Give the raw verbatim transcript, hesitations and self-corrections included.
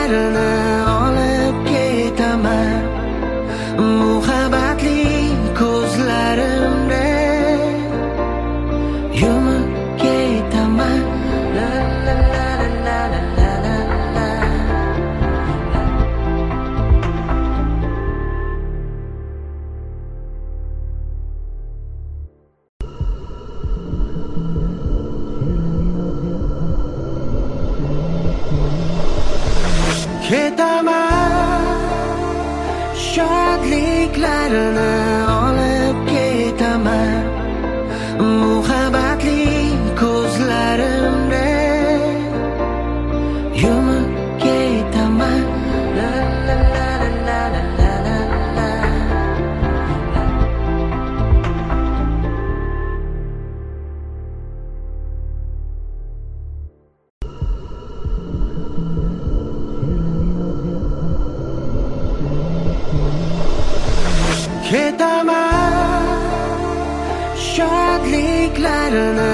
shodliklarini olib ketaman. Muhabbatli ko'zlarimda yumib ketaman. La la la la la la la la. Ketaman, shodliklarini olib ketaman. Muhabbatli ko'zlarimda yumib ketaman. La la la la la la la la. Ketaman, shodliklarini